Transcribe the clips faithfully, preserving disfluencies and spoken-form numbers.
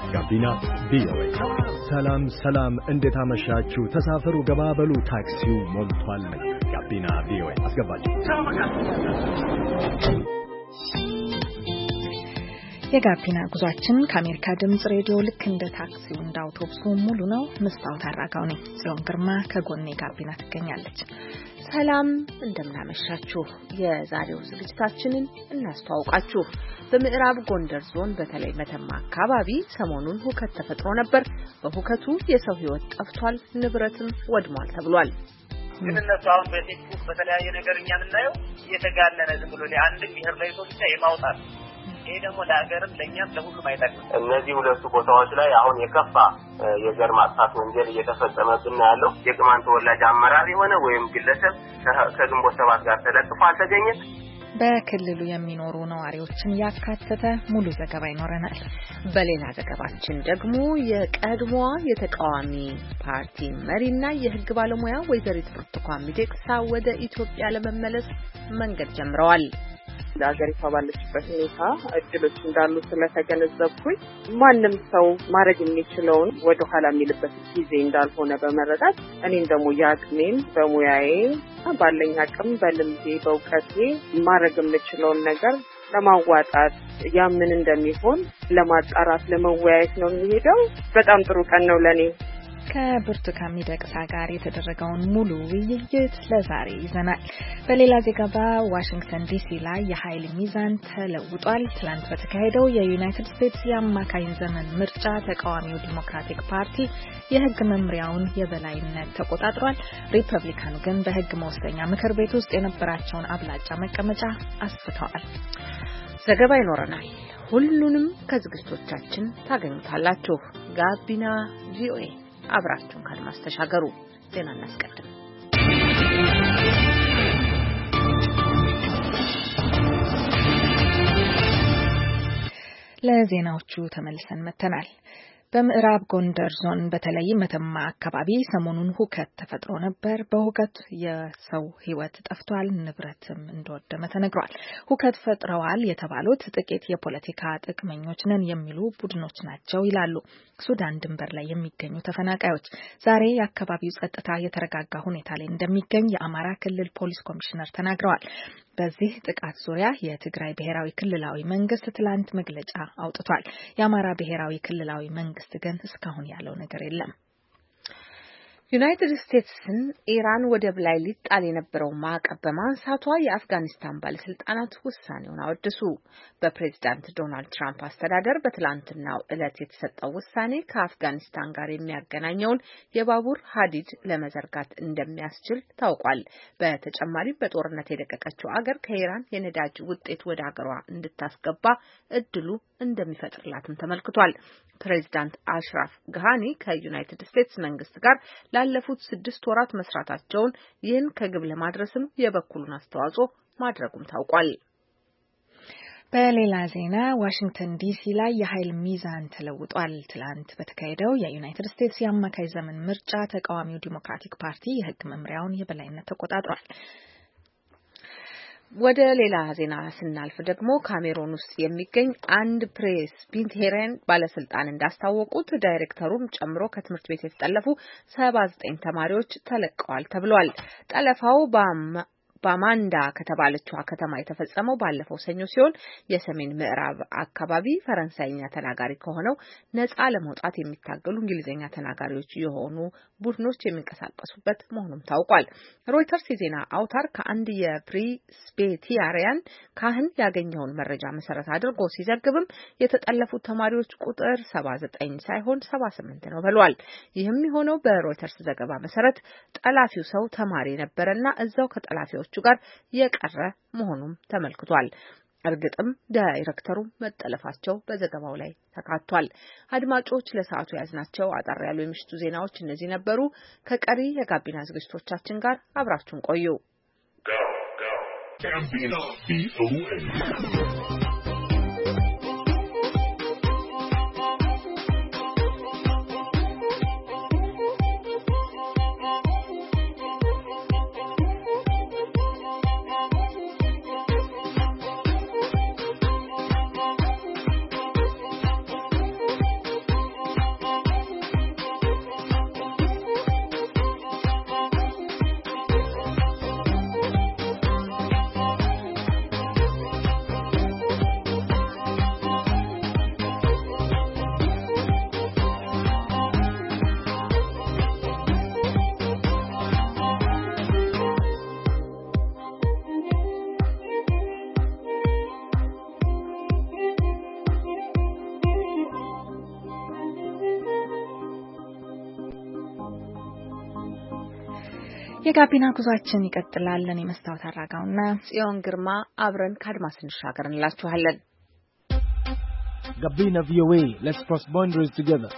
ጋቢና ቪኦኤ። ሰላም ሰላም፣ እንዴት አመሻችሁ? ተሳፈሩ፣ ገባበሉ፣ ታክሲው ሞልቷል። ጋቢና ቪኦኤ አስገባችሁ። የጋቢና ጉዟችን ከአሜሪካ ድምጽ ሬዲዮ ልክ እንደ ታክሲው እንደ አውቶቡሱ ሙሉ ነው። መስታወት አራጋው ነኝ። ጽዮን ግርማ ከጎኔ ጋቢና ትገኛለች። ሰላም እንደምናመሻችሁ። የዛሬው ዝግጅታችንን እናስተዋውቃችሁ። በምዕራብ ጎንደር ዞን በተለይ መተማ አካባቢ ሰሞኑን ሁከት ተፈጥሮ ነበር። በሁከቱ የሰው ሕይወት ጠፍቷል፣ ንብረትም ወድሟል ተብሏል። ግን እነሱ አሁን በፌስቡክ በተለያየ ነገር እኛ የምናየው እየተጋነነ ዝም ብሎ ለአንድ ብሔር ላይ ሰው ብቻ የማውጣት ይሄ ደግሞ ለሀገርም ለእኛም ለሁሉም አይጠቅምም። እነዚህ ሁለቱ ቦታዎች ላይ አሁን የከፋ የዘር ማጥፋት ወንጀል እየተፈጸመብን ያለው የቅማንት ተወላጅ አመራር የሆነ ወይም ግለሰብ ከግንቦት ሰባት ጋር ተለጥፎ አልተገኘም። በክልሉ የሚኖሩ ነዋሪዎችን ያካተተ ሙሉ ዘገባ ይኖረናል። በሌላ ዘገባችን ደግሞ የቀድሞዋ የተቃዋሚ ፓርቲ መሪና የሕግ ባለሙያ ወይዘሪት ብርቱካን ሚደቅሳ ወደ ኢትዮጵያ ለመመለስ መንገድ ጀምረዋል። ለሀገሪቷ ባለችበት ሁኔታ እድሎች እንዳሉ ስለተገነዘብኩኝ ማንም ሰው ማድረግ የሚችለውን ወደ ኋላ የሚልበት ጊዜ እንዳልሆነ በመረዳት እኔም ደግሞ የአቅሜን በሙያዬ ባለኝ አቅም በልምዴ በእውቀቴ ማድረግ የምችለውን ነገር ለማዋጣት ያምን እንደሚሆን ለማጣራት ለመወያየት ነው የሚሄደው። በጣም ጥሩ ቀን ነው ለኔ። ከብርቱካን ሚደቅሳ ጋር የተደረገውን ሙሉ ውይይት ለዛሬ ይዘናል። በሌላ ዘገባ ዋሽንግተን ዲሲ ላይ የኃይል ሚዛን ተለውጧል። ትላንት በተካሄደው የዩናይትድ ስቴትስ የአማካኝ ዘመን ምርጫ ተቃዋሚው ዲሞክራቲክ ፓርቲ የሕግ መምሪያውን የበላይነት ተቆጣጥሯል። ሪፐብሊካኑ ግን በሕግ መወሰኛ ምክር ቤት ውስጥ የነበራቸውን አብላጫ መቀመጫ አስፍተዋል። ዘገባ ይኖረናል። ሁሉንም ከዝግጅቶቻችን ታገኙታላችሁ። ጋቢና ቪኦኤ አብራችሁን ካድማስ ተሻገሩ። ዜና እናስቀድም። ለዜናዎቹ ተመልሰን መተናል። በምዕራብ ጎንደር ዞን በተለይ መተማ አካባቢ ሰሞኑን ሁከት ተፈጥሮ ነበር። በሁከት የሰው ሕይወት ጠፍቷል፣ ንብረትም እንደወደመ ተነግሯል። ሁከት ፈጥረዋል የተባሉት ጥቂት የፖለቲካ ጥቅመኞች ነን የሚሉ ቡድኖች ናቸው ይላሉ ሱዳን ድንበር ላይ የሚገኙ ተፈናቃዮች። ዛሬ የአካባቢው ጸጥታ የተረጋጋ ሁኔታ ላይ እንደሚገኝ የአማራ ክልል ፖሊስ ኮሚሽነር ተናግረዋል። በዚህ ጥቃት ዙሪያ የትግራይ ብሔራዊ ክልላዊ መንግስት ትላንት መግለጫ አውጥቷል። የአማራ ብሔራዊ ክልላዊ መንግስት ግን እስካሁን ያለው ነገር የለም። ዩናይትድ ስቴትስን ኢራን ወደብ ላይ ሊጣል የነበረው ማዕቀብ በማንሳቷ የአፍጋኒስታን ባለስልጣናት ውሳኔውን አወደሱ። በፕሬዝዳንት ዶናልድ ትራምፕ አስተዳደር በትላንትናው ዕለት የተሰጠው ውሳኔ ከአፍጋኒስታን ጋር የሚያገናኘውን የባቡር ሀዲድ ለመዘርጋት እንደሚያስችል ታውቋል። በተጨማሪም በጦርነት የደቀቀችው አገር ከኢራን የነዳጅ ውጤት ወደ አገሯ እንድታስገባ እድሉ እንደሚፈጥርላትም ተመልክቷል። ፕሬዝዳንት አሽራፍ ጋኒ ከዩናይትድ ስቴትስ መንግስት ጋር ላለፉት ስድስት ወራት መስራታቸውን ይህን ከግብ ለማድረስም የበኩሉን አስተዋጽኦ ማድረጉም ታውቋል። በሌላ ዜና ዋሽንግተን ዲሲ ላይ የኃይል ሚዛን ተለውጧል። ትላንት በተካሄደው የዩናይትድ ስቴትስ የአማካይ ዘመን ምርጫ ተቃዋሚው ዲሞክራቲክ ፓርቲ የሕግ መምሪያውን የበላይነት ተቆጣጥሯል። ወደ ሌላ ዜና ስናልፍ ደግሞ ካሜሩን ውስጥ የሚገኝ አንድ ፕሬስቢቴሪያን ባለስልጣን እንዳስታወቁት ዳይሬክተሩን ጨምሮ ከትምህርት ቤት የተጠለፉ ሰባ ዘጠኝ ተማሪዎች ተለቀዋል ተብሏል። ጠለፋው ባማንዳ ከተባለችው ከተማ የተፈጸመው ባለፈው ሰኞ ሲሆን የሰሜን ምዕራብ አካባቢ ፈረንሳይኛ ተናጋሪ ከሆነው ነፃ ለመውጣት የሚታገሉ እንግሊዝኛ ተናጋሪዎች የሆኑ ቡድኖች የሚንቀሳቀሱበት መሆኑም ታውቋል። ሮይተርስ የዜና አውታር ከአንድ የፕሬስቢቴሪያን ካህን ያገኘውን መረጃ መሰረት አድርጎ ሲዘግብም የተጠለፉት ተማሪዎች ቁጥር ሰባ ዘጠኝ ሳይሆን ሰባ ስምንት ነው ብሏል። ይህም የሆነው በሮይተርስ ዘገባ መሰረት ጠላፊው ሰው ተማሪ ነበረና እዛው ከጠላፊዎች ጋር የቀረ መሆኑም ተመልክቷል። እርግጥም ዳይሬክተሩ መጠለፋቸው በዘገባው ላይ ተካቷል። አድማጮች ለሰዓቱ ያዝናቸው አጠር ያሉ የምሽቱ ዜናዎች እነዚህ ነበሩ። ከቀሪ የጋቢና ዝግጅቶቻችን ጋር አብራችሁን ቆዩ። የጋቢና ጉዟችን ይቀጥላል። እኔ መስታወት አራጋውና ጽዮን ግርማ አብረን ከአድማስ እንሻገር እንላችኋለን። Gabina V O A, let's cross boundaries together.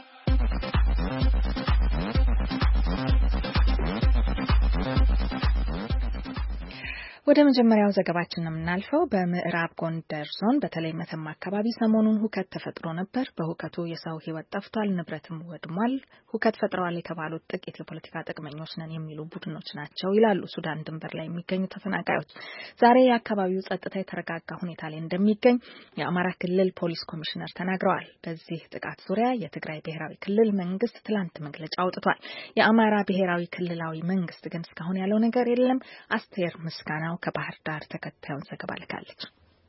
ወደ መጀመሪያው ዘገባችን የምናልፈው በምዕራብ ጎንደር ዞን በተለይ መተማ አካባቢ ሰሞኑን ሁከት ተፈጥሮ ነበር። በሁከቱ የሰው ሕይወት ጠፍቷል፣ ንብረትም ወድሟል። ሁከት ፈጥረዋል የተባሉት ጥቂት የፖለቲካ ጥቅመኞች ነን የሚሉ ቡድኖች ናቸው ይላሉ ሱዳን ድንበር ላይ የሚገኙ ተፈናቃዮች። ዛሬ የአካባቢው ጸጥታ የተረጋጋ ሁኔታ ላይ እንደሚገኝ የአማራ ክልል ፖሊስ ኮሚሽነር ተናግረዋል። በዚህ ጥቃት ዙሪያ የትግራይ ብሔራዊ ክልል መንግስት ትላንት መግለጫ አውጥቷል። የአማራ ብሔራዊ ክልላዊ መንግስት ግን እስካሁን ያለው ነገር የለም። አስቴር ምስጋና ከባህር ዳር ተከታዩን ዘገባ ልካለች።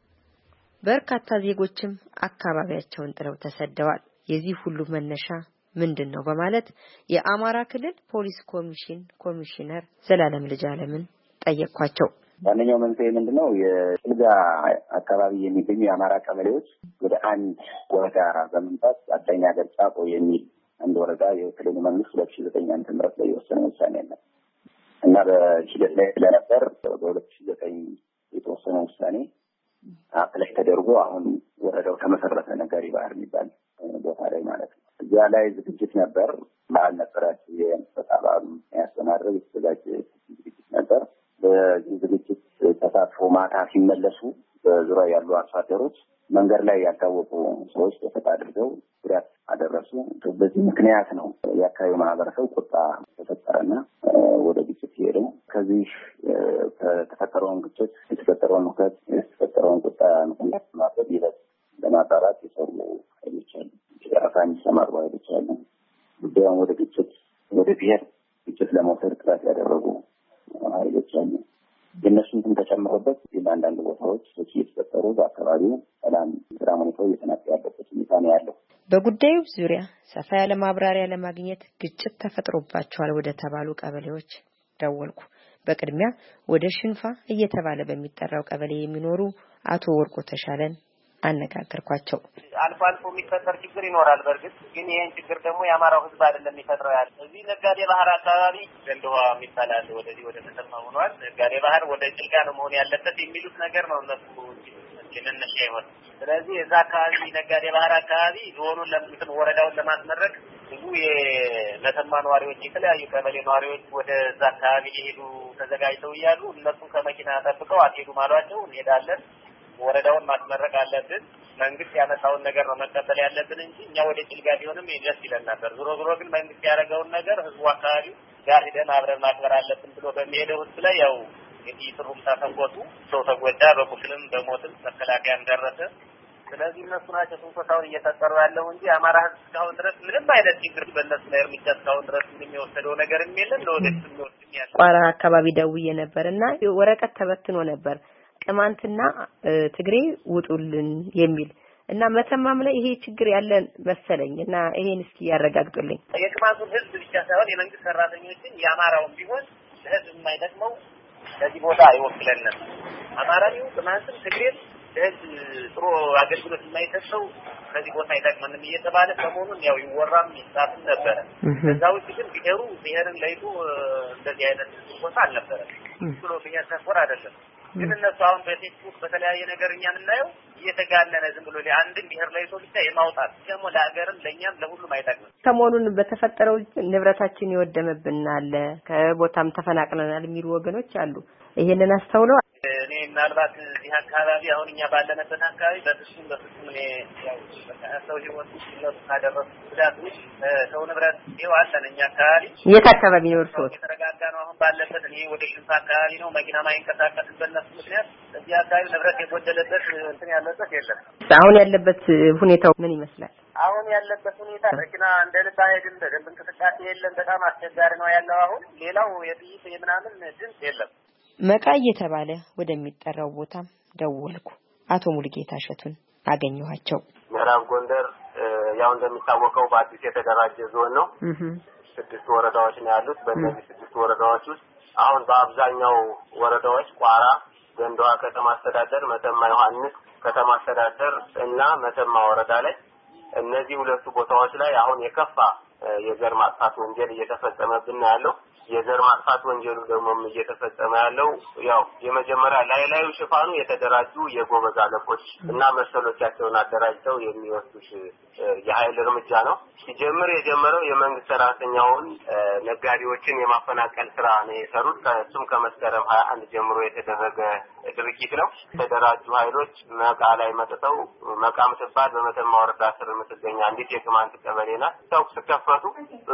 በርካታ ዜጎችም አካባቢያቸውን ጥለው ተሰደዋል። የዚህ ሁሉ መነሻ ምንድነው በማለት የአማራ ክልል ፖሊስ ኮሚሽን ኮሚሽነር ዘላለም ልጅ አለምን ጠየቅኳቸው። ዋነኛው መንስኤ ምንድነው? የጭልጋ አካባቢ የሚገኙ የአማራ ቀበሌዎች ወደ አንድ ወረዳ በመምጣት አዳኛ ገጻቆ የሚል አንድ ወረዳ የክልሉ መንግስት ሁለት ሺህ ዘጠኝ ዓመተ ምህረት ላይ የወሰነው ውሳኔ አለ እና በሂደት ላይ ስለነበር በሁለት ሺህ ዘጠኝ የተወሰነው ውሳኔ አፕላይ ተደርጎ አሁን ወረዳው ተመሰረተ። ነጋሪ ባህር የሚባል ቦታ ላይ ማለት ነው። እዚያ ላይ ዝግጅት ነበር። በዓል ነበራቸው። የምስረታ በዓሉን ያስተናገደ የተዘጋጀ ዝግጅት ነበር። በዚህ ዝግጅት ተሳትፎ ማታ ሲመለሱ በዙሪያ ያሉ አርሶ አደሮች መንገድ ላይ ያልታወቁ ሰዎች ተፈጣ አድርገው ጉዳት አደረሱ። በዚህ ምክንያት ነው የአካባቢው ማህበረሰብ ቁጣ ተፈጠረና ወደ ግጭት ሄደው ከዚህ ከተፈጠረውን ግጭት የተፈጠረውን ሁከት የተፈጠረውን ቁጣ ምክንያት ማበብ ይለት ለማጣራት የሰሩ ኃይሎች አሉ። የራሳ የሚሰማሩ ኃይሎች አሉ። ጉዳዩን ወደ ግጭት ወደ ብሔር ግጭት ለመውሰድ ጥረት ያደረጉ ኃይሎች አሉ። የእነሱን ተጨምሮበት በአንዳንድ ቦታዎች ሰዎች እየተፈጠሩ በአካባቢው ሰላም ስራ ሁኔታው እየተናቀ ያለበት ሁኔታ ነው ያለው። በጉዳዩ ዙሪያ ሰፋ ያለ ማብራሪያ ለማግኘት ግጭት ተፈጥሮባቸዋል ወደ ተባሉ ቀበሌዎች ደወልኩ። በቅድሚያ ወደ ሽንፋ እየተባለ በሚጠራው ቀበሌ የሚኖሩ አቶ ወርቆ ተሻለን አነጋገርኳቸው። አልፎ አልፎ የሚፈጠር ችግር ይኖራል። በርግጥ ግን ይሄን ችግር ደግሞ የአማራው ህዝብ አይደለም የሚፈጥረው ያለ እዚህ ነጋዴ ባህር አካባቢ ገንደዋ የሚባላል ወደዚህ ወደ ተሰማ ሆኗል። ነጋዴ ባህር ወደ ጭልጋ ነው መሆን ያለበት የሚሉት ነገር ነው እነሱ ለነነሻ ይሆን። ስለዚህ እዛ አካባቢ ነጋዴ ባህር አካባቢ ዞኑን ለምትን ወረዳውን ለማስመረቅ ብዙ የመተማ ነዋሪዎች የተለያዩ ቀበሌ ነዋሪዎች ወደ እዛ አካባቢ ሊሄዱ ተዘጋጅተው እያሉ እነሱ ከመኪና ጠብቀው አትሄዱም አሏቸው። እንሄዳለን ወረዳውን ማስመረቅ አለብን። መንግስት ያመጣውን ነገር ነው መቀበል ያለብን እንጂ እኛ ወደ ጭልጋ ቢሆንም ደስ ይለን ነበር። ዞሮ ዞሮ ግን መንግስት ያደረገውን ነገር ህዝቡ አካባቢ ጋር ሄደን አብረን ማክበር አለብን ብሎ በሚሄደው ህዝብ ላይ ያው እንግዲህ ጥሩም ታፈንቆቱ ሰው ተጎዳ፣ በቁስልም በሞትም መከላከያም ደረሰ። ስለዚህ እነሱ ናቸው ትንኮሳውን እየፈጠሩ ያለው እንጂ አማራ ህዝብ እስካሁን ድረስ ምንም አይነት ችግር በእነሱ ላይ እርምጃ እስካሁን ድረስ የሚወሰደው ነገር የለም። ለወደፊት የሚወስድ ያለ ቋራ አካባቢ ደውዬ ነበርና ወረቀት ተበትኖ ነበር ቅማንትና ትግሬ ውጡልን የሚል እና መተማም ላይ ይሄ ችግር ያለን መሰለኝ እና ይሄን እስኪ ያረጋግጡልኝ። የቅማንቱን ህዝብ ብቻ ሳይሆን የመንግስት ሰራተኞችን የአማራውን ቢሆን ለህዝብ የማይጠቅመው ለዚህ ቦታ አይወክለንም። አማራው ቅማንትም ትግሬም ለህዝብ ጥሩ አገልግሎት የማይሰጠው ከዚህ ቦታ አይጠቅመንም እየተባለ ሰሞኑን ያው ይወራም ይጻፍም ነበረ። ከዛ ውጭ ግን ብሔሩ ብሔርን ለይቶ እንደዚህ አይነት ቦታ አልነበረም። ብሎ ብሔር ሰፈር አይደለም። ግን እነሱ አሁን በፌስቡክ በተለያየ ነገር እኛን እናየው እየተጋነነ ዝም ብሎ ለአንድም ብሔር ለይቶ ብቻ የማውጣት ደግሞ ለሀገርም ለኛም ለሁሉም አይጠቅምም። ሰሞኑን በተፈጠረው ንብረታችን ይወደመብናል ከቦታም ተፈናቅለናል የሚሉ ወገኖች አሉ። ይሄንን አስተውለው እኔ ምናልባት እዚህ አካባቢ አሁን እኛ ባለንበት አካባቢ በፍጹም በፍጹም እኔ ያው ሰው ህይወት ነው ካደረሱ ጉዳት ውስጥ ሰው ንብረት ይኸው አለን። እኛ አካባቢ የት አካባቢ ነው እርሶ? የተረጋጋ ነው አሁን ባለበት። እኔ ወደ ሽንፋ አካባቢ ነው መኪና ማይንቀሳቀስበት ነሱ ምክንያት እዚህ አካባቢ ንብረት የጎደለበት እንትን ያለበት የለም። አሁን ያለበት ሁኔታው ምን ይመስላል? አሁን ያለበት ሁኔታ መኪና እንደ ልብ አይሄድም። በደንብ እንቅስቃሴ የለም። በጣም አስቸጋሪ ነው ያለው። አሁን ሌላው የጥይት የምናምን ድምፅ የለም። መቃ እየተባለ ወደሚጠራው ቦታ ደወልኩ። አቶ ሙሉጌታ ሸቱን አገኘኋቸው። ምዕራብ ጎንደር ያው እንደሚታወቀው በአዲስ የተደራጀ ዞን ነው። ስድስት ወረዳዎች ነው ያሉት። በእነዚህ ስድስት ወረዳዎች ውስጥ አሁን በአብዛኛው ወረዳዎች ቋራ፣ ገንዳዋ ከተማ አስተዳደር፣ መተማ ዮሐንስ ከተማ አስተዳደር እና መተማ ወረዳ ላይ እነዚህ ሁለቱ ቦታዎች ላይ አሁን የከፋ የዘር ማጥፋት ወንጀል እየተፈጸመብን ያለው የዘር ማጥፋት ወንጀሉ ደግሞ እየተፈጸመ ያለው ያው የመጀመሪያ ላይ ላይ ሽፋኑ የተደራጁ የጎበዝ አለቆች እና መሰሎቻቸውን አደራጅተው የሚወስዱት የኃይል እርምጃ ነው። ሲጀምር የጀመረው የመንግስት ሰራተኛውን ነጋዴዎችን የማፈናቀል ስራ ነው የሰሩት። ከሱም ከመስከረም ሀያ አንድ ጀምሮ የተደረገ ድርጊት ነው። የተደራጁ ኃይሎች መቃ ላይ መጥተው መቃም ተባል በመተማ ወረዳ ስር የምትገኝ አንዲት የቅማንት ቀበሌ ናት። ተኩስ ከፈቱ።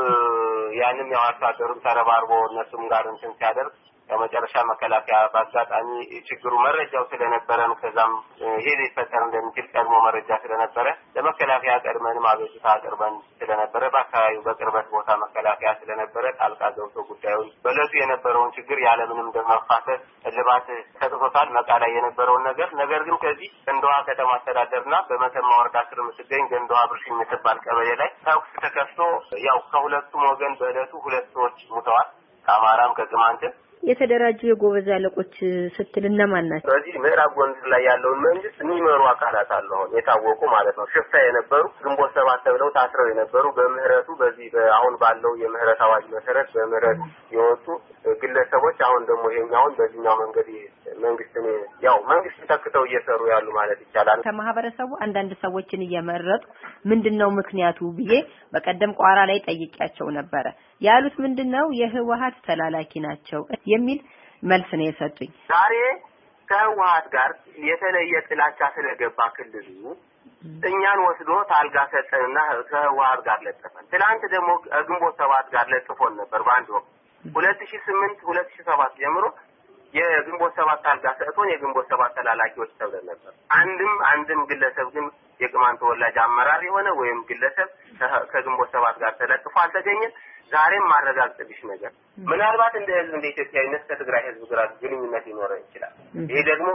ያንን ያዋጣሩን ተረባርቦ እነሱም ጋር እንትን ሲያደርግ በመጨረሻ መከላከያ በአጋጣሚ ችግሩ መረጃው ስለነበረን ከዛም ይሄ ሊፈጠር እንደሚችል ቀድሞ መረጃ ስለነበረ ለመከላከያ ቀድመን ማበሽታ አቅርበን ስለነበረ በአካባቢው በቅርበት ቦታ መከላከያ ስለነበረ ጣልቃ ገብቶ ጉዳዩን በለቱ የነበረውን ችግር ያለምንም ደም መፋሰስ እልባት ተጥቶታል። መቃ ላይ የነበረውን ነገር ነገር ግን ከዚህ ገንዳዋ ከተማ አስተዳደርና በመተማ ወረዳ ስር የምትገኝ ገንዳዋ ብርሽ የምትባል ቀበሌ ላይ ተኩስ ተከፍቶ ያው ከሁለቱም ወገን በእለቱ ሁለት ሰዎች ሞተዋል። ከአማራም ከቅማንትም የተደራጁ የጎበዝ አለቆች ስትል እነማን ናቸው? በዚህ ምዕራብ ጎንደር ላይ ያለውን መንግስት የሚመሩ አካላት አሉ የታወቁ ማለት ነው። ሽፍታ የነበሩ ግንቦት ሰባት ተብለው ታስረው የነበሩ በምህረቱ በዚህ አሁን ባለው የምህረት አዋጅ መሰረት በምህረት የወጡ ግለሰቦች አሁን ደግሞ ይሄኛውን በዚህኛው መንገድ መንግስትን ያው መንግስት ተከተው እየሰሩ ያሉ ማለት ይቻላል። ከማህበረሰቡ አንዳንድ ሰዎችን እየመረጡ ምንድነው ምክንያቱ ብዬ በቀደም ቋራ ላይ ጠይቄያቸው ነበር። ያሉት ምንድነው የህወሓት ተላላኪ ናቸው የሚል መልስ ነው የሰጡኝ። ዛሬ ከህወሓት ጋር የተለየ ጥላቻ ስለገባ ክልሉ እኛን ወስዶ ታልጋ ሰጠንና ከህወሓት ጋር ለጠፈን። ትላንት ደግሞ ግንቦት ሰባት ጋር ለጥፎን ነበር በአንድ ወቅት ሁለት ሺህ ስምንት ሁለት ሺህ ሰባት ጀምሮ የግንቦት ሰባት ታልጋ ሰጥቶን የግንቦት ሰባት ተላላኪዎች ተብለን ነበር። አንድም አንድም ግለሰብ ግን የቅማንት ወላጅ አመራር የሆነ ወይም ግለሰብ ከግንቦት ሰባት ጋር ተለጥፎ አልተገኘም። ዛሬም ማረጋገጥልሽ ነገር ምናልባት እንደ ህዝብ እንደ ኢትዮጵያዊነት ከትግራይ ህዝብ ጋር ግንኙነት ሊኖረን ይችላል። ይሄ ደግሞ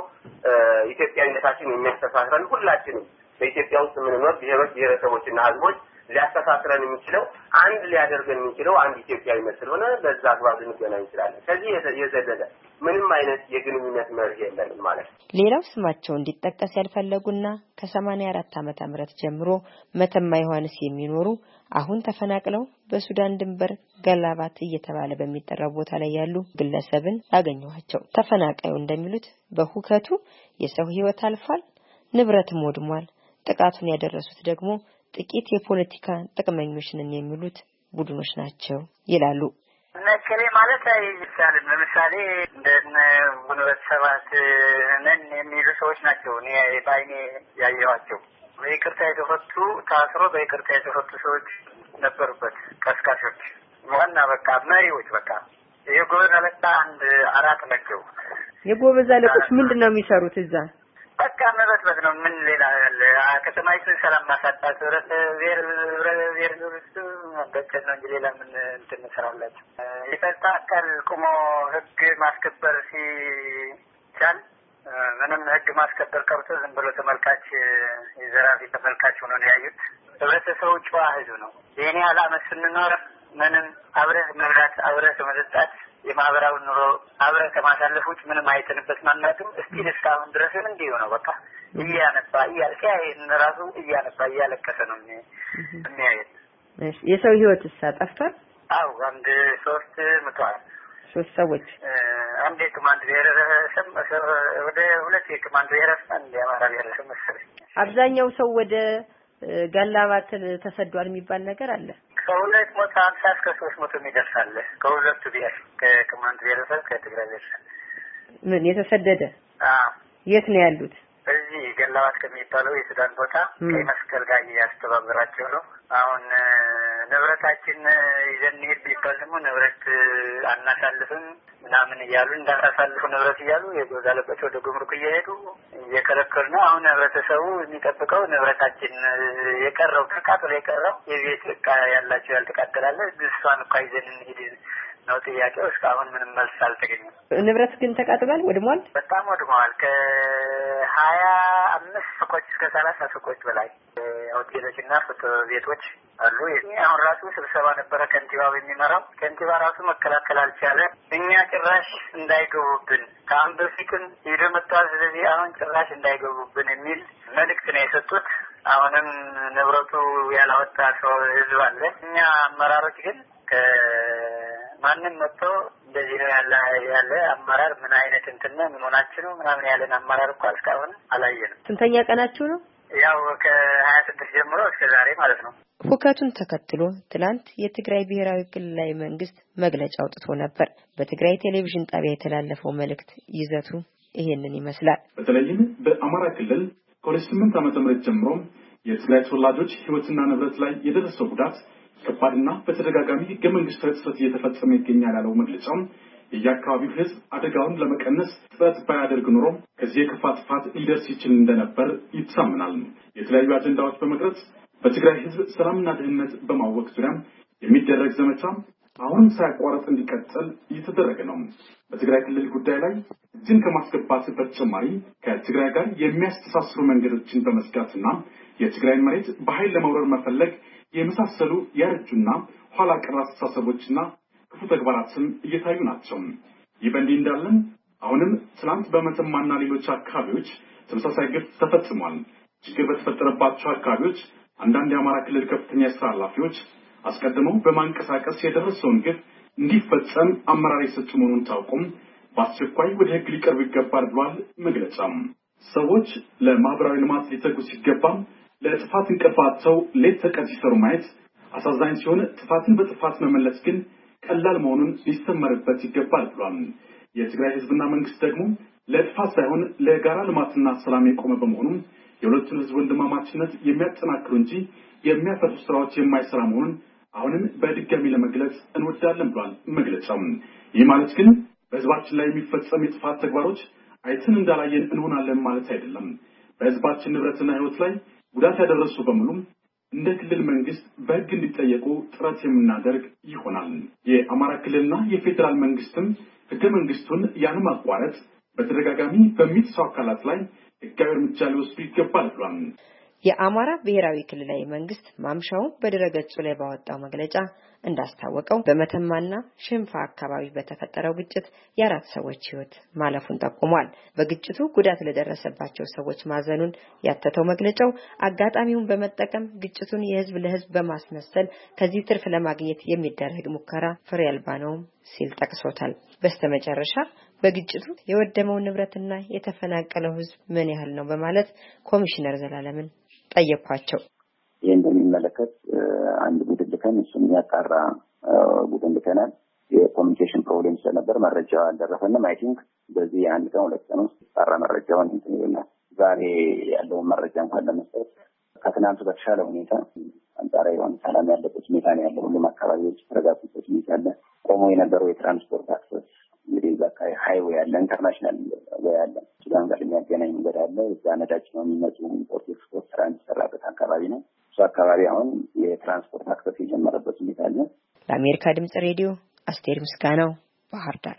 ኢትዮጵያዊነታችን የሚያስተሳስረን ሁላችንም በኢትዮጵያ ውስጥ ምንኖር ብሔሮች ብሔረሰቦችና ህዝቦች ሊያስተሳስረን የሚችለው አንድ ሊያደርገን የሚችለው አንድ ኢትዮጵያዊነት ስለሆነ በዛ አግባብ ልንገናኝ እንችላለን። ከዚህ የዘለለ ምንም አይነት የግንኙነት መርህ የለንም ማለት ነው። ሌላው ስማቸው እንዲጠቀስ ያልፈለጉና ከሰማንያ አራት ዓመተ ምህረት ጀምሮ መተማ ዮሐንስ የሚኖሩ አሁን ተፈናቅለው በሱዳን ድንበር ገላባት እየተባለ በሚጠራው ቦታ ላይ ያሉ ግለሰብን አገኘኋቸው። ተፈናቃዩ እንደሚሉት በሁከቱ የሰው ህይወት አልፏል፣ ንብረትም ወድሟል። ጥቃቱን ያደረሱት ደግሞ ጥቂት የፖለቲካ ጥቅመኞች ነን የሚሉት ቡድኖች ናቸው ይላሉ። ነከሌ ማለት አይቻልም። ለምሳሌ እንደነ ጉንበት ሰባት ነን የሚሉ ሰዎች ናቸው እኔ ባይኔ ያየኋቸው። በይቅርታ የተፈቱ ታስሮ በይቅርታ የተፈቱ ሰዎች ነበሩበት። ቀስቃሾች ዋና በቃ መሪዎች በቃ የጎበዝ አለቃ አንድ አራት ናቸው። የጎበዝ አለቆች ምንድነው የሚሰሩት እዛ? በቃ መበጥበጥ ነው። ምን ሌላ ያለ ከተማይቱን ሰላም ማሳጣት ወረተ ዜር ዜር በከነ እንጂ ሌላ ምን እንትን ሰራላችሁ? ይፈታል ቁሞ ህግ ማስከበር ሲቻል ምንም ህግ ማስከበር ቀርቶ ዝም ብሎ ተመልካች የዘራፊ ተመልካች ሆኖ ነው ያዩት። ህብረተሰቡ ጨዋ ህዝብ ነው። የኔ ዓላማ ስንኖር ምንም አብረህ መብላት አብረህ መጠጣት የማህበራዊ ኑሮ አብረን ከማሳለፍ ውጭ ምንም አይተንበት ማናቱም እስቲ እስካሁን ድረስ እንዲሁ ነው። በቃ እያነባ እያለቀ ራሱ እያነባ እያለቀሰ ነው የሚያየት። እሺ የሰው ህይወት ጠፍቷል? አዎ አንድ ሶስት መቷል። ሶስት ሰዎች አንድ የቅማንት ብሔረሰብ ወደ ሁለት የቅማንት ብሔረሰብ አንድ የአማራ ብሔረሰብ መሰለኝ። አብዛኛው ሰው ወደ ገላባት ተሰዷል የሚባል ነገር አለ። ከሁለት መቶ ሀምሳ እስከ ሶስት መቶ የሚደርሳል ከሁለቱ ብሔር ከቅማንት ብሔረሰብ ከትግራይ ብሔረሰብ። ምን የተሰደደ? አዎ የት ነው ያሉት? እዚህ ገላባት ከሚባለው የሱዳን ቦታ ቀይ መስቀል ጋር እያስተባበራቸው ነው። አሁን ንብረታችን ይዘን ሄድ ቢባል ደግሞ ንብረት አናሳልፍም ምናምን እያሉ እንዳታሳልፉ ንብረት እያሉ የጎዛ አለቆች ወደ ጉምሩክ እየሄዱ እየከለከሉ ነው። አሁን ህብረተሰቡ የሚጠብቀው ንብረታችን የቀረው ተቃጥሎ የቀረው የቤት ዕቃ ያላቸው ያልተቃጠላለ እሷን እኮ ይዘን እንሂድ ነው ጥያቄው። እስካሁን ምንም መልስ አልተገኘም። ንብረት ግን ተቃጥሏል፣ ወድሟል፣ በጣም ወድሟል። ከሀያ አምስት ሱቆች እስከ ሰላሳ ሱቆች በላይ ሆቴሎችና ፎቶ ቤቶች አሉ። አሁን ራሱ ስብሰባ ነበረ ከንቲባው የሚመራው ከንቲባ ራሱ መከላከል አልቻለ። እኛ ጭራሽ እንዳይገቡብን ከአሁን በፊትም ሄዶ መጥተዋል። ስለዚህ አሁን ጭራሽ እንዳይገቡብን የሚል መልእክት ነው የሰጡት። አሁንም ንብረቱ ያላወጣ ሰው ህዝብ አለ። እኛ አመራሮች ግን ማንም መጥቶ እንደዚህ ነው ያለ ያለ አመራር ምን አይነት እንትን ነው ምን ነው ምናምን ያለን አመራር እኮ እስካሁን አላየንም። ስንተኛ ቀናችሁ ነው? ያው ከሀያ ስድስት ጀምሮ እስከ ዛሬ ማለት ነው። ሁከቱን ተከትሎ ትላንት የትግራይ ብሔራዊ ክልላዊ መንግስት መግለጫ አውጥቶ ነበር። በትግራይ ቴሌቪዥን ጣቢያ የተላለፈው መልእክት ይዘቱ ይሄንን ይመስላል። በተለይም በአማራ ክልል ከሁለት ሺህ ስምንት ዓመተ ምህረት ጀምሮ የትግራይ ተወላጆች ህይወትና ንብረት ላይ የደረሰው ጉዳት ከባድና በተደጋጋሚ ህገ መንግስታዊ ጥሰት እየተፈጸመ ይገኛል ያለው መግለጫው የአካባቢው ህዝብ አደጋውን ለመቀነስ ጥረት ባያደርግ ኖሮ ከዚህ የከፋ ጥፋት ሊደርስ ይችል እንደነበር ይታመናል። የተለያዩ አጀንዳዎች በመቅረጽ በትግራይ ህዝብ ሰላምና ደህንነት በማወቅ ዙሪያ የሚደረግ ዘመቻ አሁንም ሳያቋርጥ እንዲቀጥል እየተደረገ ነው። በትግራይ ክልል ጉዳይ ላይ እጅን ከማስገባት በተጨማሪ ከትግራይ ጋር የሚያስተሳስሩ መንገዶችን በመዝጋትና የትግራይን መሬት በኃይል ለመውረር መፈለግ የመሳሰሉ ያረጁና ኋላ ቀር አስተሳሰቦችና ክፉ ተግባራትም እየታዩ ናቸው። ይህ በእንዲህ እንዳለን አሁንም ትላንት በመተማና ሌሎች አካባቢዎች ተመሳሳይ ግፍ ተፈጽሟል። ችግር በተፈጠረባቸው አካባቢዎች አንዳንድ የአማራ ክልል ከፍተኛ የስራ ኃላፊዎች አስቀድመው በማንቀሳቀስ የደረሰውን ግፍ እንዲፈጸም አመራር የሰጡ መሆኑን ታውቁም በአስቸኳይ ወደ ህግ ሊቀርብ ይገባል ብሏል መግለጫው። ሰዎች ለማህበራዊ ልማት ሊተጉ ሲገባም ለጥፋት እንቅፋቸው ሌት ተቀን ሲሰሩ ማየት አሳዛኝ ሲሆን ጥፋትን በጥፋት መመለስ ግን ቀላል መሆኑን ሊሰመርበት ይገባል ብሏል። የትግራይ ህዝብና መንግስት ደግሞ ለጥፋት ሳይሆን ለጋራ ልማትና ሰላም የቆመ በመሆኑ የሁለቱን ህዝብ ወንድማማችነት የሚያጠናክሩ እንጂ የሚያፈርሱ ስራዎች የማይሰራ መሆኑን አሁንም በድጋሚ ለመግለጽ እንወዳለን ብሏል መግለጫው። ይህ ማለት ግን በህዝባችን ላይ የሚፈጸም የጥፋት ተግባሮች አይተን እንዳላየን እንሆናለን ማለት አይደለም። በህዝባችን ንብረትና ህይወት ላይ ጉዳት ያደረሱ በሙሉ እንደ ክልል መንግስት በህግ እንዲጠየቁ ጥረት የምናደርግ ይሆናል። የአማራ ክልልና የፌደራል መንግስትም ህገ መንግስቱን ያለ ማቋረጥ በተደጋጋሚ በሚጥሱ አካላት ላይ ህጋዊ እርምጃ ሊወስዱ ይገባል ብሏል። የአማራ ብሔራዊ ክልላዊ መንግስት ማምሻው በድረገጹ ላይ ባወጣው መግለጫ እንዳስታወቀው በመተማና ሽንፋ አካባቢ በተፈጠረው ግጭት የአራት ሰዎች ህይወት ማለፉን ጠቁሟል። በግጭቱ ጉዳት ለደረሰባቸው ሰዎች ማዘኑን ያተተው መግለጫው አጋጣሚውን በመጠቀም ግጭቱን የህዝብ ለህዝብ በማስመሰል ከዚህ ትርፍ ለማግኘት የሚደረግ ሙከራ ፍሬ አልባ ነው ሲል ጠቅሶታል። በስተመጨረሻ በግጭቱ የወደመው ንብረትና የተፈናቀለው ህዝብ ምን ያህል ነው በማለት ኮሚሽነር ዘላለምን ጠየኳቸው። ይህን በሚመለከት አንድ ቡድን ልከን እሱን ያጣራ ቡድን ልከናል። የኮሚኒኬሽን ፕሮብሌም ስለነበር መረጃው አልደረሰንም። አይ ቲንክ በዚህ አንድ ቀን ሁለት ቀን ውስጥ ያጣራ መረጃውን እንትን ይሆናል። ዛሬ ያለውን መረጃ እንኳን ለመስጠት ከትናንቱ በተሻለ ሁኔታ አንጻራዊ የሆነ ሰላም ያለበት ሁኔታ ነው ያለው። ሁሉም አካባቢዎች ተረጋግጦበት ሁኔታ አለ። ቆሞ የነበረው የትራንስፖርት አክሰስ እንግዲህ በቃ ሃይዌይ ያለ ኢንተርናሽናል ወይ ያለ ሱዳን ጋር የሚያገናኝ መንገድ አለ። እዛ ነዳጅ ነው የሚመጡ ኢምፖርት ኤክስፖርት ስራ የሚሰራበት አካባቢ ነው። እሱ አካባቢ አሁን የትራንስፖርት አክሰስ የጀመረበት ሁኔታ አለ። ለአሜሪካ ድምጽ ሬዲዮ አስቴር ምስጋናው ባህር ዳር።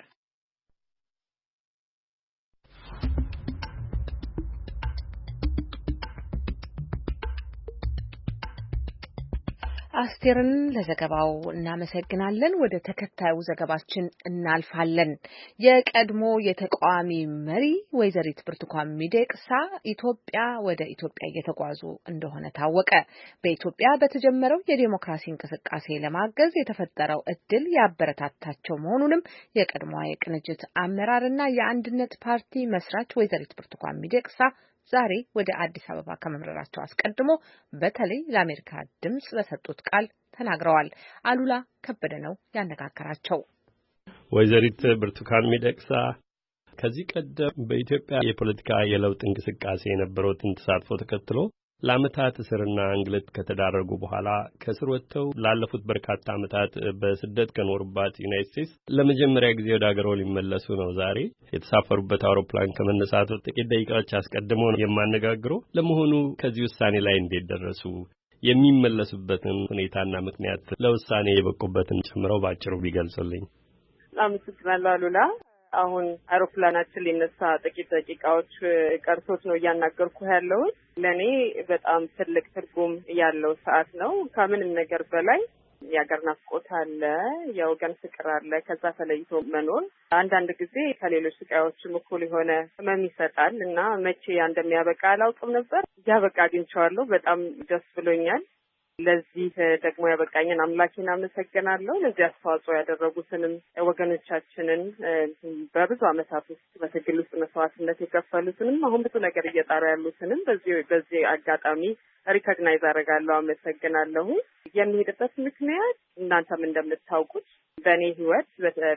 አስቴርን ለዘገባው እናመሰግናለን። ወደ ተከታዩ ዘገባችን እናልፋለን። የቀድሞ የተቃዋሚ መሪ ወይዘሪት ብርቱካን ሚደቅሳ ኢትዮጵያ ወደ ኢትዮጵያ እየተጓዙ እንደሆነ ታወቀ። በኢትዮጵያ በተጀመረው የዲሞክራሲ እንቅስቃሴ ለማገዝ የተፈጠረው እድል ያበረታታቸው መሆኑንም የቀድሞዋ የቅንጅት አመራርና የአንድነት ፓርቲ መስራች ወይዘሪት ብርቱካን ሚደቅሳ ዛሬ ወደ አዲስ አበባ ከመምረራቸው አስቀድሞ በተለይ ለአሜሪካ ድምጽ በሰጡት ቃል ተናግረዋል። አሉላ ከበደ ነው ያነጋገራቸው። ወይዘሪት ብርቱካን ሚደቅሳ ከዚህ ቀደም በኢትዮጵያ የፖለቲካ የለውጥ እንቅስቃሴ የነበረውን ተሳትፎ ተከትሎ ለዓመታት እስርና እንግልት ከተዳረጉ በኋላ ከስር ወጥተው ላለፉት በርካታ ዓመታት በስደት ከኖሩባት ዩናይትድ ስቴትስ ለመጀመሪያ ጊዜ ወደ አገሮ ሊመለሱ ነው። ዛሬ የተሳፈሩበት አውሮፕላን ከመነሳቱ ጥቂት ደቂቃዎች አስቀድሞ ነው የማነጋግረው። ለመሆኑ ከዚህ ውሳኔ ላይ እንዴት ደረሱ? የሚመለሱበትን ሁኔታና ምክንያት ለውሳኔ የበቁበትን ጨምረው ባጭሩ ቢገልጹልኝ። አመሰግናለሁ አሉላ። አሁን አውሮፕላናችን ሊነሳ ጥቂት ደቂቃዎች ቀርቶት ነው እያናገርኩ ያለው። ለኔ በጣም ትልቅ ትርጉም ያለው ሰዓት ነው። ከምንም ነገር በላይ የሀገር ናፍቆት አለ፣ የወገን ፍቅር አለ። ከዛ ተለይቶ መኖር አንዳንድ ጊዜ ከሌሎች ስቃዮችም እኩል የሆነ ህመም ይሰጣል እና መቼ እንደሚያበቃ አላውቅም ነበር። ያበቃ አግኝቼዋለሁ። በጣም ደስ ብሎኛል። ለዚህ ደግሞ ያበቃኝን አምላኬን አመሰግናለሁ። ለዚህ አስተዋጽኦ ያደረጉትንም ወገኖቻችንን በብዙ ዓመታት ውስጥ በትግል ውስጥ መስዋዕትነት የከፈሉትንም አሁን ብዙ ነገር እየጣሩ ያሉትንም በዚህ በዚህ አጋጣሚ ሪኮግናይዝ አደርጋለሁ፣ አመሰግናለሁ። የሚሄድበት ምክንያት እናንተም እንደምታውቁት በእኔ ህይወት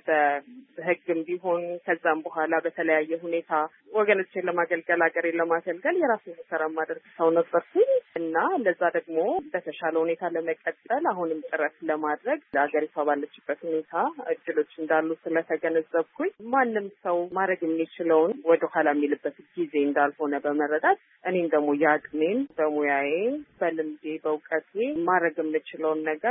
በህግም ቢሆን ከዛም በኋላ በተለያየ ሁኔታ ወገኖችን ለማገልገል አገሬን ለማገልገል የራሴን ስራ ማድረግ ሰው ነበርኩኝ እና ለዛ ደግሞ በተሻለ ሁኔታ ለመቀጠል አሁንም ጥረት ለማድረግ አገሪቷ ባለችበት ሁኔታ እድሎች እንዳሉ ስለተገነዘብኩኝ ማንም ሰው ማድረግ የሚችለውን ወደኋላ የሚልበት ጊዜ እንዳልሆነ በመረዳት እኔም ደግሞ ያቅሜን በሙያዬ በልምዴ በእውቀቴ ማድረግ የምችለውን ነገር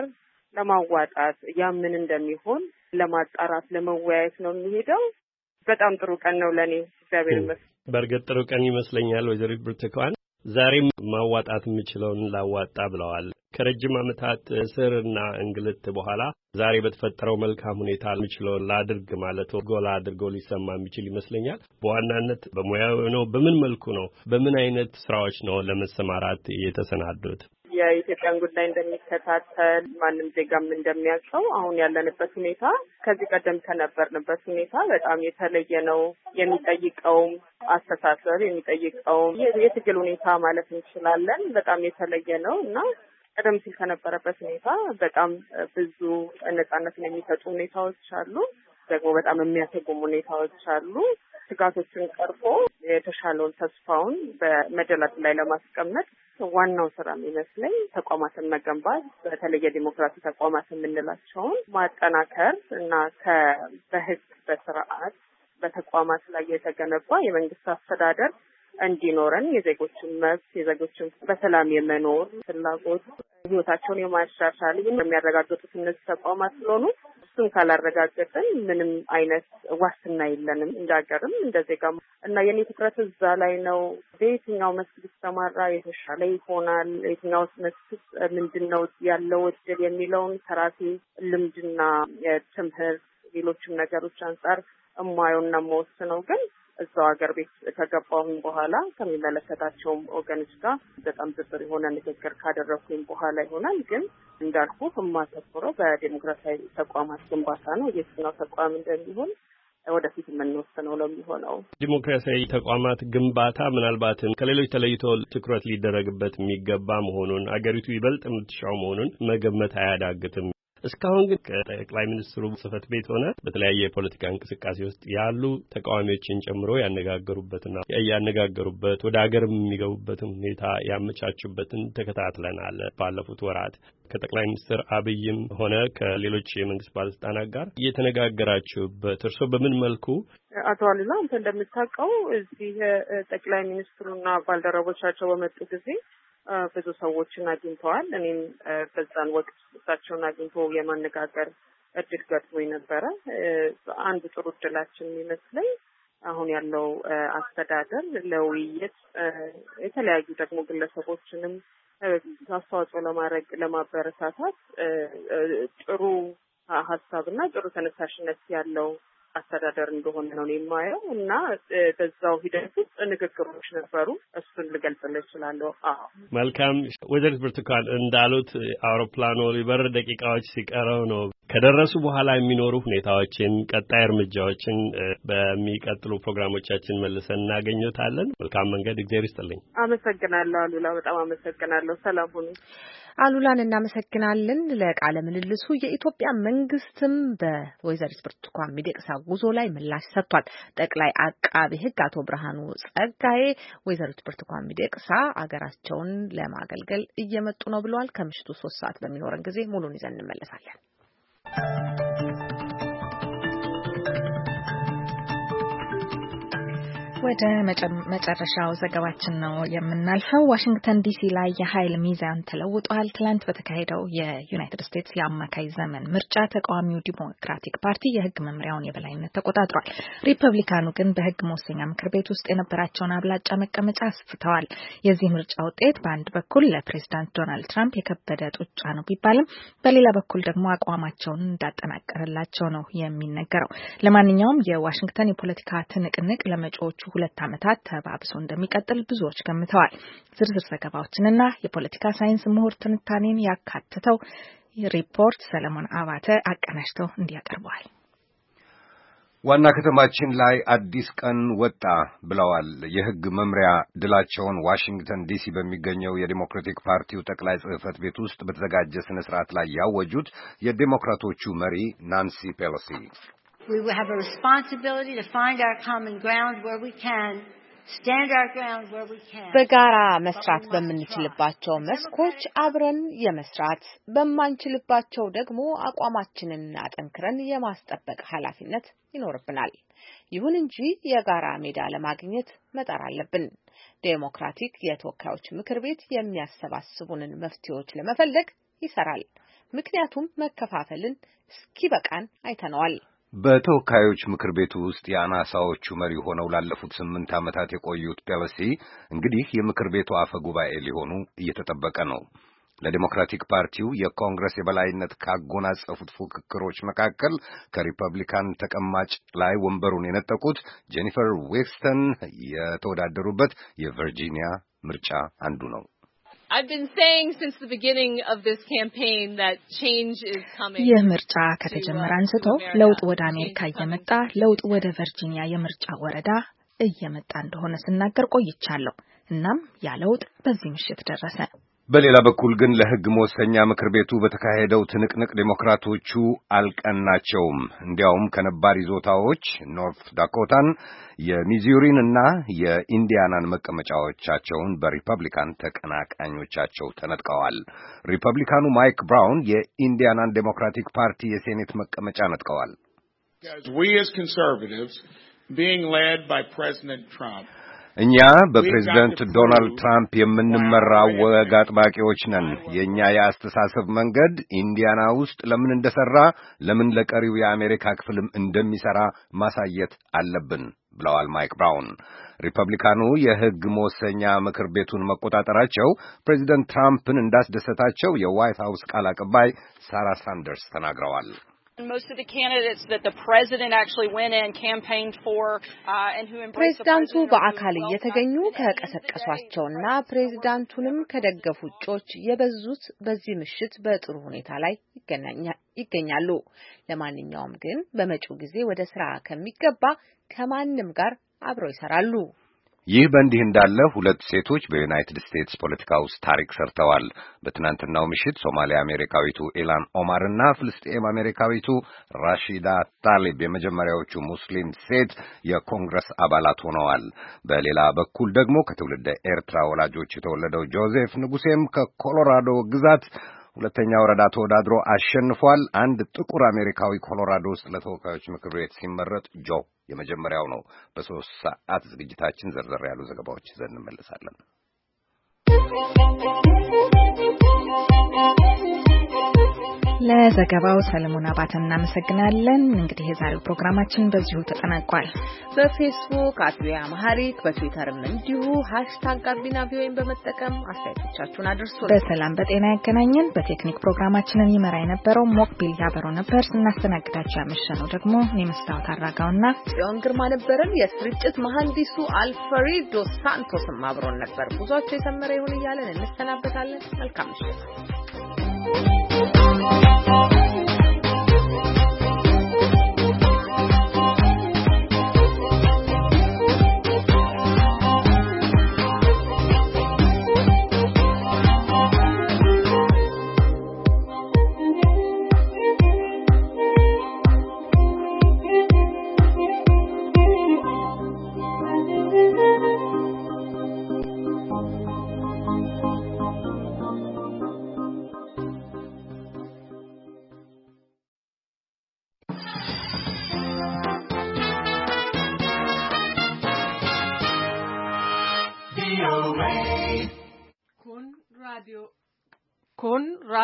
ለማዋጣት ያምን እንደሚሆን ለማጣራት ለመወያየት ነው የሚሄደው። በጣም ጥሩ ቀን ነው ለኔ። እግዚአብሔር ይመስገን። በርግጥ ጥሩ ቀን ይመስለኛል። ወይዘሪት ብርቱካን ዛሬም ማዋጣት የምችለውን ላዋጣ ብለዋል። ከረጅም ዓመታት እስርና እንግልት በኋላ ዛሬ በተፈጠረው መልካም ሁኔታ የምችለውን ላድርግ ማለት ጎላ አድርገው ሊሰማ የሚችል ይመስለኛል። በዋናነት በሙያው ነው። በምን መልኩ ነው? በምን አይነት ስራዎች ነው ለመሰማራት የተሰናዱት? የኢትዮጵያን ጉዳይ እንደሚከታተል ማንም ዜጋም እንደሚያውቀው አሁን ያለንበት ሁኔታ ከዚህ ቀደም ከነበርንበት ሁኔታ በጣም የተለየ ነው። የሚጠይቀውም አስተሳሰብ የሚጠይቀውም የትግል ሁኔታ ማለት እንችላለን በጣም የተለየ ነው እና ቀደም ሲል ከነበረበት ሁኔታ በጣም ብዙ ነጻነትን የሚሰጡ ሁኔታዎች አሉ። ደግሞ በጣም የሚያሰጉም ሁኔታዎች አሉ። ስጋቶችን ቀርፎ የተሻለውን ተስፋውን በመደላድል ላይ ለማስቀመጥ ዋናው ስራ የሚመስለኝ ተቋማትን መገንባት በተለይ የዲሞክራሲ ተቋማት የምንላቸውን ማጠናከር እና በህግ በስርዓት በተቋማት ላይ የተገነባ የመንግስት አስተዳደር እንዲኖረን የዜጎችን መብት የዜጎችን በሰላም የመኖር ፍላጎት ህይወታቸውን የማሻሻል የሚያረጋግጡት እነዚህ ተቋማት ስለሆኑ እሱን ካላረጋገጥን ምንም አይነት ዋስትና የለንም እንዳገርም እንደ ዜጋም እና የኔ ትኩረት እዛ ላይ ነው። በየትኛው መስክ ብትሰማራ የተሻለ ይሆናል፣ የትኛው መስክ ምንድነው ያለው እድል የሚለውን ከራሴ ልምድና የትምህርት ሌሎችም ነገሮች አንጻር እማየውና የምወስነው ግን እዛው ሀገር ቤት ከገባሁኝ በኋላ ከሚመለከታቸውም ወገኖች ጋር በጣም ዝርዝር የሆነ ንግግር ካደረኩኝ በኋላ ይሆናል። ግን እንዳልኩ የማተኩረው በዲሞክራሲያዊ ተቋማት ግንባታ ነው። የትኛው ተቋም እንደሚሆን ወደፊት የምንወስነው ነው የሚሆነው። ዲሞክራሲያዊ ተቋማት ግንባታ ምናልባትም ከሌሎች ተለይቶ ትኩረት ሊደረግበት የሚገባ መሆኑን አገሪቱ ይበልጥ የምትሻው መሆኑን መገመት አያዳግትም። እስካሁን ግን ከጠቅላይ ሚኒስትሩ ጽህፈት ቤት ሆነ በተለያየ የፖለቲካ እንቅስቃሴ ውስጥ ያሉ ተቃዋሚዎችን ጨምሮ ያነጋገሩበትና ያነጋገሩበት ወደ ሀገርም የሚገቡበትን ሁኔታ ያመቻቹበትን ተከታትለናል። ባለፉት ወራት ከጠቅላይ ሚኒስትር አብይም ሆነ ከሌሎች የመንግስት ባለስልጣናት ጋር እየተነጋገራችሁበት እርስዎ በምን መልኩ? አቶ አሉላ አንተ እንደምታውቀው እዚህ ጠቅላይ ሚኒስትሩና ባልደረቦቻቸው በመጡ ጊዜ ብዙ ሰዎችን አግኝተዋል። እኔም በዛን ወቅት እሳቸውን አግኝቶ የማነጋገር እድል ገጥሞኝ ነበረ። አንድ ጥሩ እድላችን የሚመስለኝ አሁን ያለው አስተዳደር ለውይይት የተለያዩ ደግሞ ግለሰቦችንም አስተዋጽኦ ለማድረግ ለማበረታታት ጥሩ ሀሳብና ጥሩ ተነሳሽነት ያለው አስተዳደር እንደሆነ ነው የማየው እና በዛው ሂደት ውስጥ ንግግሮች ነበሩ። እሱን ልገልጽልህ እችላለሁ። አዎ መልካም። ወይዘሪት ብርቱካን እንዳሉት አውሮፕላኑ ሊበር ደቂቃዎች ሲቀረው ነው። ከደረሱ በኋላ የሚኖሩ ሁኔታዎችን ቀጣይ እርምጃዎችን በሚቀጥሉ ፕሮግራሞቻችን መልሰን እናገኘታለን። መልካም መንገድ። እግዚአብሔር ይስጥልኝ። አመሰግናለሁ አሉላ። በጣም አመሰግናለሁ። ሰላም ሁኑ። አሉላን እናመሰግናለን ለቃለ ምልልሱ። የኢትዮጵያ መንግስትም በወይዘሪት ብርቱካን ሚደቅሳ ጉዞ ላይ ምላሽ ሰጥቷል። ጠቅላይ አቃቤ ሕግ አቶ ብርሃኑ ጸጋዬ ወይዘሪት ብርቱካን ሚደቅሳ አገራቸውን ለማገልገል እየመጡ ነው ብለዋል። ከምሽቱ ሶስት ሰዓት በሚኖረን ጊዜ ሙሉን ይዘን እንመለሳለን። ወደ መጨረሻው ዘገባችን ነው የምናልፈው። ዋሽንግተን ዲሲ ላይ የኃይል ሚዛን ተለውጧል። ትላንት በተካሄደው የዩናይትድ ስቴትስ የአማካይ ዘመን ምርጫ ተቃዋሚው ዲሞክራቲክ ፓርቲ የህግ መምሪያውን የበላይነት ተቆጣጥሯል። ሪፐብሊካኑ ግን በህግ መወሰኛ ምክር ቤት ውስጥ የነበራቸውን አብላጫ መቀመጫ አስፍተዋል። የዚህ ምርጫ ውጤት በአንድ በኩል ለፕሬዝዳንት ዶናልድ ትራምፕ የከበደ ጡጫ ነው ቢባልም በሌላ በኩል ደግሞ አቋማቸውን እንዳጠናቀረላቸው ነው የሚነገረው። ለማንኛውም የዋሽንግተን የፖለቲካ ትንቅንቅ ለመጪዎቹ ሁለት ዓመታት ተባብሶ እንደሚቀጥል ብዙዎች ገምተዋል። ዝርዝር ዘገባዎችንና የፖለቲካ ሳይንስ ምሁር ትንታኔን ያካተተው ሪፖርት ሰለሞን አባተ አቀናጅተው እንዲያቀርበዋል። ዋና ከተማችን ላይ አዲስ ቀን ወጣ ብለዋል የሕግ መምሪያ ድላቸውን ዋሽንግተን ዲሲ በሚገኘው የዲሞክራቲክ ፓርቲው ጠቅላይ ጽሕፈት ቤት ውስጥ በተዘጋጀ ስነ ስርዓት ላይ ያወጁት የዲሞክራቶቹ መሪ ናንሲ ፔሎሲ። We will have a responsibility to find our common ground where we can, stand our ground where we can. በጋራ መስራት በምንችልባቸው መስኮች አብረን የመስራት በማንችልባቸው ደግሞ አቋማችንን አጠንክረን የማስጠበቅ ኃላፊነት ይኖርብናል። ይሁን እንጂ የጋራ ሜዳ ለማግኘት መጣር አለብን። ዴሞክራቲክ የተወካዮች ምክር ቤት የሚያሰባስቡንን መፍትሄዎች ለመፈለግ ይሰራል። ምክንያቱም መከፋፈልን እስኪበቃን አይተነዋል። በተወካዮች ምክር ቤቱ ውስጥ የአናሳዎቹ መሪ ሆነው ላለፉት ስምንት ዓመታት የቆዩት ፔሎሲ እንግዲህ የምክር ቤቱ አፈ ጉባኤ ሊሆኑ እየተጠበቀ ነው። ለዲሞክራቲክ ፓርቲው የኮንግረስ የበላይነት ካጎናጸፉት ፉክክሮች መካከል ከሪፐብሊካን ተቀማጭ ላይ ወንበሩን የነጠቁት ጄኒፈር ዌክስተን የተወዳደሩበት የቨርጂኒያ ምርጫ አንዱ ነው። I've been saying since the beginning of this campaign that change is coming. ይህ ምርጫ ከተጀመረ አንስቶ ለውጥ ወደ አሜሪካ እየመጣ ለውጥ ወደ ቨርጂኒያ የምርጫ ወረዳ እየመጣ እንደሆነ ስናገር ቆይቻለሁ። እናም ያ ለውጥ በዚህ ምሽት ደረሰ። በሌላ በኩል ግን ለሕግ መወሰኛ ምክር ቤቱ በተካሄደው ትንቅንቅ ዴሞክራቶቹ አልቀናቸውም። እንዲያውም ከነባር ይዞታዎች ኖርት ዳኮታን፣ የሚዙሪን እና የኢንዲያናን መቀመጫዎቻቸውን በሪፐብሊካን ተቀናቃኞቻቸው ተነጥቀዋል። ሪፐብሊካኑ ማይክ ብራውን የኢንዲያናን ዴሞክራቲክ ፓርቲ የሴኔት መቀመጫ ነጥቀዋል። We as conservatives being led by President Trump እኛ በፕሬዝዳንት ዶናልድ ትራምፕ የምንመራው ወግ አጥባቂዎች ነን። የኛ የአስተሳሰብ መንገድ ኢንዲያና ውስጥ ለምን እንደሰራ ለምን ለቀሪው የአሜሪካ ክፍልም እንደሚሰራ ማሳየት አለብን ብለዋል ማይክ ብራውን። ሪፐብሊካኑ የሕግ መወሰኛ ምክር ቤቱን መቆጣጠራቸው ፕሬዝዳንት ትራምፕን እንዳስደሰታቸው የዋይት ሃውስ ቃል አቀባይ ሳራ ሳንደርስ ተናግረዋል። Most of the candidates that the president actually went in campaigned for uh, and who embraced the ፕሬዝዳንቱ በአካል እየተገኙ ከቀሰቀሷቸውና ፕሬዝዳንቱንም ከደገፉ እጩዎች የበዙት በዚህ ምሽት በጥሩ ሁኔታ ላይ ይገኛሉ። ለማንኛውም ግን በመጪው ጊዜ ወደ ስራ ከሚገባ ከማንም ጋር አብረው ይሰራሉ። ይህ በእንዲህ እንዳለ ሁለት ሴቶች በዩናይትድ ስቴትስ ፖለቲካ ውስጥ ታሪክ ሰርተዋል። በትናንትናው ምሽት ሶማሊያ አሜሪካዊቱ ኢላን ኦማርና ፍልስጤም አሜሪካዊቱ ራሺዳ ታሊብ የመጀመሪያዎቹ ሙስሊም ሴት የኮንግረስ አባላት ሆነዋል። በሌላ በኩል ደግሞ ከትውልደ ኤርትራ ወላጆች የተወለደው ጆዜፍ ንጉሴም ከኮሎራዶ ግዛት ሁለተኛ ወረዳ ተወዳድሮ አሸንፏል። አንድ ጥቁር አሜሪካዊ ኮሎራዶ ውስጥ ለተወካዮች ምክር ቤት ሲመረጥ ጆ የመጀመሪያው ነው። በሶስት ሰዓት ዝግጅታችን ዘርዘር ያሉ ዘገባዎች ይዘን እንመለሳለን። ለዘገባው ሰለሞን አባተ እናመሰግናለን። እንግዲህ የዛሬው ፕሮግራማችን በዚሁ ተጠናቋል። በፌስቡክ አትቪያ ማህሪክ በትዊተርም እንዲሁ ሃሽታግ ጋቢና ቪኦኤን በመጠቀም አስተያየቶቻችሁን አድርሱ። በሰላም በጤና ያገናኘን። በቴክኒክ ፕሮግራማችንን ይመራ የነበረው ሞክቢል ያበረው ነበር። ስናስተናግዳችሁ ያመሸነው ደግሞ እኔ መስታወት አራጋውና ጽዮን ግርማ ነበርን። የስርጭት መሐንዲሱ አልፍሬዶ ሳንቶስም አብሮን ነበር። ጉዟችሁ የሰመረ ይሁን እያለን እንሰናበታለን። መልካም ምሽት። Con radio. Con radio.